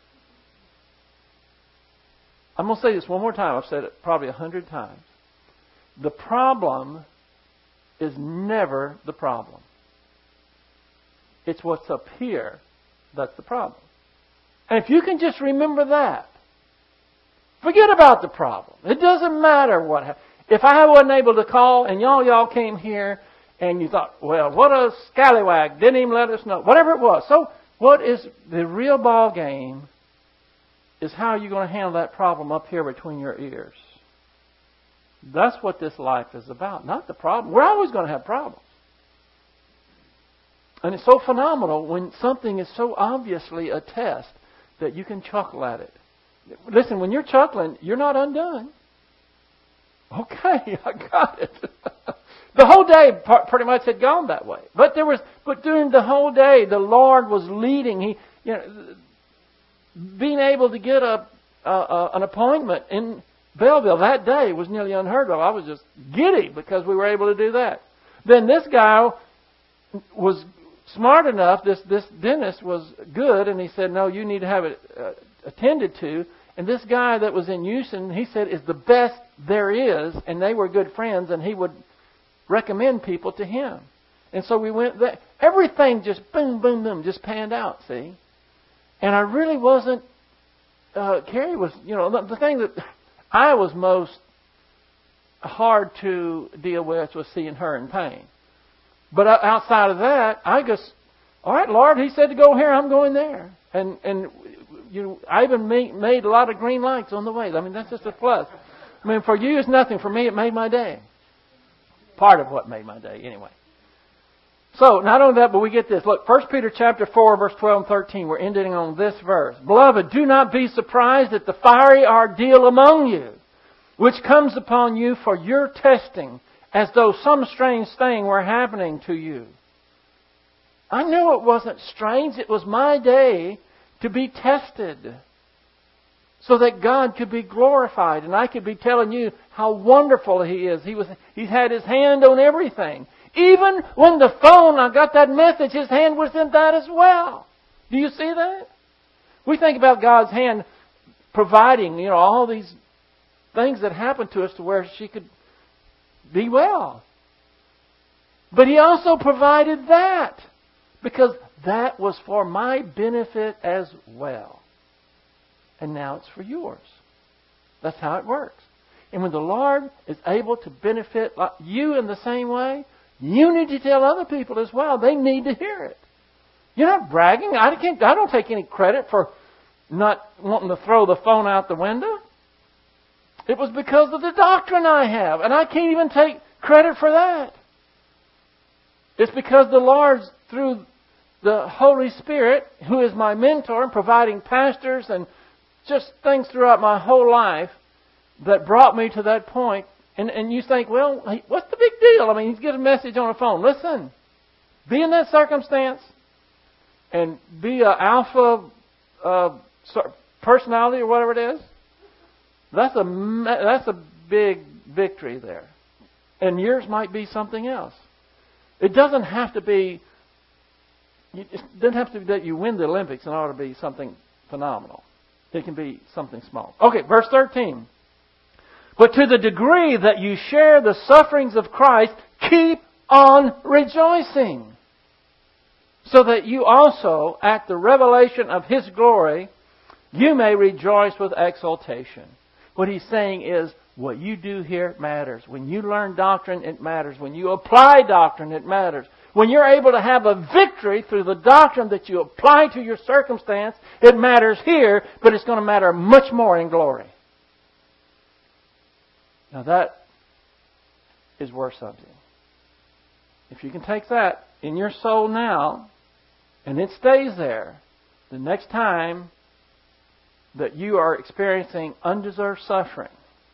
I'm going to say this one more time. I've said it probably a hundred times. The problem is never the problem. It's what's up here that's the problem. And if you can just remember that, forget about the problem. It doesn't matter what happened. If I wasn't able to call and y'all y'all came here and you thought, well, what a scallywag, didn't even let us know. Whatever it was. So what is the real ball game is how you're going to handle that problem up here between your ears. That's what this life is about, not the problem. We're always going to have problems. And it's so phenomenal when something is so obviously a test that you can chuckle at it. Listen, when you're chuckling, you're not undone. Okay, I got it. The whole day pretty much had gone that way. But there was, but during the whole day, the Lord was leading. He, you know, being able to get a, a, a an appointment in Belleville that day was nearly unheard of. I was just giddy because we were able to do that. Then this guy was smart enough. This this dentist was good, and he said, "No, you need to have it uh, attended to." And this guy that was in Houston, he said, is the best there is, and they were good friends, and he would recommend people to him. And so we went there. Everything just boom, boom, boom, just panned out, see? And I really wasn't, uh, Carrie was, you know, the, the thing that I was most hard to deal with was seeing her in pain. But outside of that, I just, all right, Lord, He said to go here, I'm going there. And, and you know, I even made, made a lot of green lights on the way. I mean, that's just a plus. I mean, for you, it's nothing. For me, it made my day. Part of what made my day, anyway. So, not only that, but we get this. Look, First Peter chapter four, verse twelve and thirteen. We're ending on this verse. Beloved, do not be surprised at the fiery ordeal among you, which comes upon you for your testing, as though some strange thing were happening to you. I knew it wasn't strange. It was my day to be tested, so that God could be glorified, and I could be telling you how wonderful He is. He was, He's had His hand on everything. Even when the phone, I got that message, His hand was in that as well. Do you see that? We think about God's hand providing, you know, all these things that happen to us to where she could be well. But He also provided that, because that was for my benefit as well. And now it's for yours. That's how it works. And when the Lord is able to benefit you in the same way, you need to tell other people as well. They need to hear it. You're not bragging. I can't. I don't take any credit for not wanting to throw the phone out the window. It was because of the doctrine I have. And I can't even take credit for that. It's because the Lord, through the Holy Spirit, who is my mentor, and providing pastors and just things throughout my whole life that brought me to that point. And, and you think, well, what's the big deal? I mean, he's getting a message on a phone. Listen, be in that circumstance and be an alpha uh, personality or whatever it is. That's a, that's a big victory there. And yours might be something else. It doesn't have to be, it doesn't have to be that you win the Olympics in order to be something phenomenal. It can be something small. Okay, verse thirteen. But to the degree that you share the sufferings of Christ, keep on rejoicing, so that you also, at the revelation of His glory, you may rejoice with exultation. What he's saying is, what you do here matters. When you learn doctrine, it matters. When you apply doctrine, it matters. When you're able to have a victory through the doctrine that you apply to your circumstance, it matters here, but it's going to matter much more in glory. Now that is worth something. If you can take that in your soul now, and it stays there, the next time that you are experiencing undeserved suffering,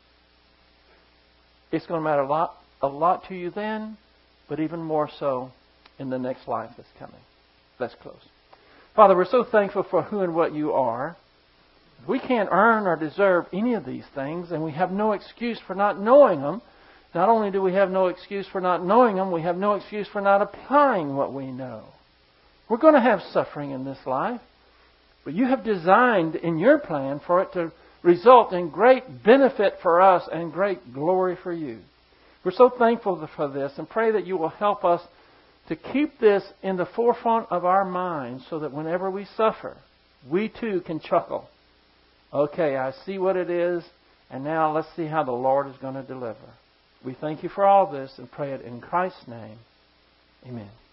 it's going to matter a lot, a lot to you then, but even more so in the next life that's coming. Let's close. Father, we're so thankful for who and what you are. We can't earn or deserve any of these things, and we have no excuse for not knowing them. Not only do we have no excuse for not knowing them, we have no excuse for not applying what we know. We're going to have suffering in this life, but you have designed in your plan for it to result in great benefit for us and great glory for you. We're so thankful for this and pray that you will help us to keep this in the forefront of our minds so that whenever we suffer, we too can chuckle. Okay, I see what it is, and now let's see how the Lord is going to deliver. We thank you for all this and pray it in Christ's name. Amen.